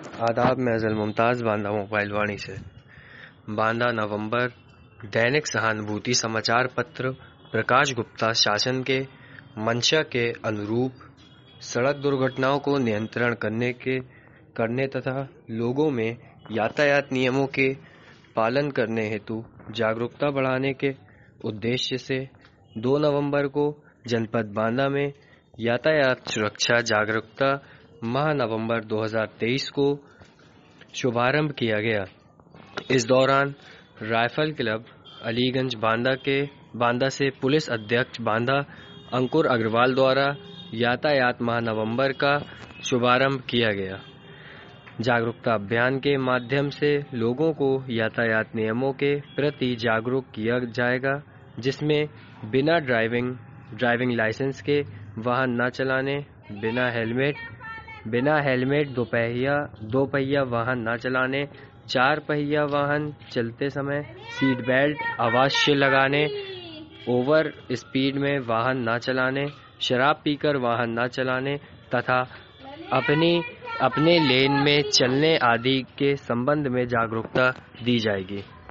आदाब। मैं अज़ल मुमताज़ बांदा मोबाइल वाणी से। बांदा नवंबर। दैनिक सहानुभूति समाचार पत्र प्रकाश गुप्ता शासन के मंशा के अनुरूप सड़क दुर्घटनाओं को नियंत्रण करने तथा लोगों में यातायात नियमों के पालन करने हेतु जागरूकता बढ़ाने के उद्देश्य से 2 नवंबर को जनपद बांदा में यातायात सुरक्षा जागरूकता माह नवंबर 2023 को शुभारंभ किया गया। इस दौरान राइफल क्लब अलीगंज बांदा से पुलिस अध्यक्ष बांदा अंकुर अग्रवाल द्वारा यातायात माह नवंबर का शुभारंभ किया गया। जागरूकता अभियान के माध्यम से लोगों को यातायात नियमों के प्रति जागरूक किया जाएगा, जिसमें बिना ड्राइविंग लाइसेंस के वाहन न चलाने, बिना हेलमेट दो पहिया वाहन न चलाने, 4 पहिया वाहन चलते समय सीट बेल्ट अवश्य लगाने, ओवर स्पीड में वाहन न चलाने, शराब पीकर वाहन न चलाने तथा अपने लेन में चलने आदि के संबंध में जागरूकता दी जाएगी।